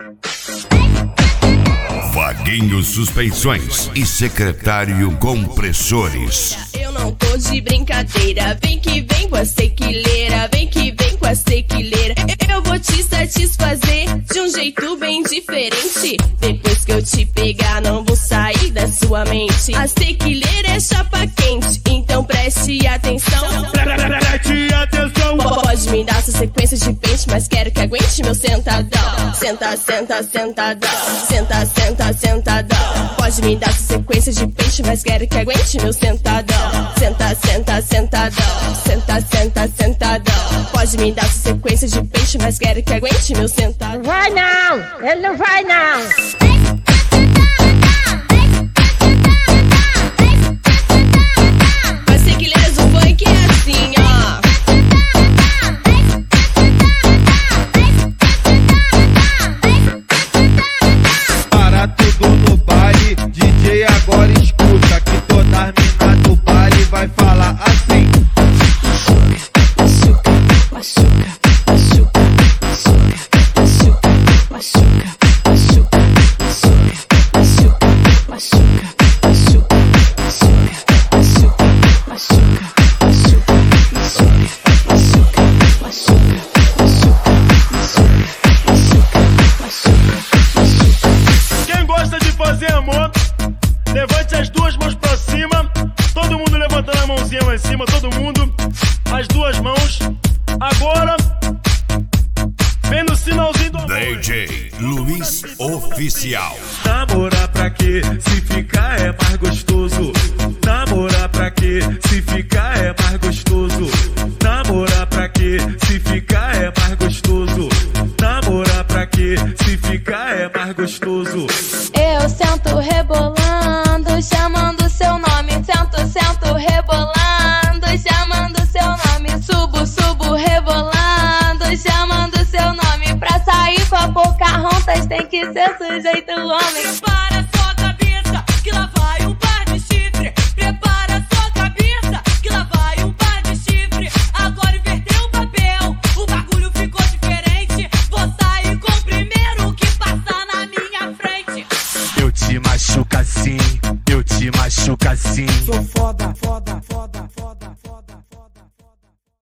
Vaguinho Suspensões e Secretário Compressores. Eu não tô de brincadeira, vem que vem com a sequileira, vem que vem com a sequileira. Eu vou te satisfazer de um jeito bem diferente. Depois que eu te pegar, não vou sair da sua mente. A sequileira é chapa quente, então preste atenção. Preste atenção. Pode me dar essa sequência de pente, mas quero que aguente meu sentadão. Senta, senta, sentadão. Senta, senta, sentadão. Pode me dar essa sequência de pente, mas quero que aguente meu sentadão. Senta, senta, sentadão. Senta, senta, sentadão. Pode me dar essa sequência de pente, mas quero que aguente meu sentadão. Vai não! Ele não vai não! Mas sequileiras do funk é assim, ó. Para tudo no baile, DJ agora escuta que toda as mina do baile vai falar assim. Quem gosta de fazer amor, levante as duas mãos pra cima. Todo mundo levantando a mãozinha lá em cima, todo mundo. As duas mãos. Agora, vem no sinalzinho do amor. DJ Luiz Oficial. Namorar pra quê? Se ficar é mais gostoso. Namorar pra quê? Se ficar é mais gostoso. Namorar pra quê? Se ficar é mais gostoso. Namorar pra quê? Se ficar é mais gostoso. Eu sento rebolando, chamando seu nome. Sento, sento rebolando, chamando seu nome. Subo, subo rebolando, chamando seu nome. Pra sair com a Pocahontas tem que ser sujeito homem.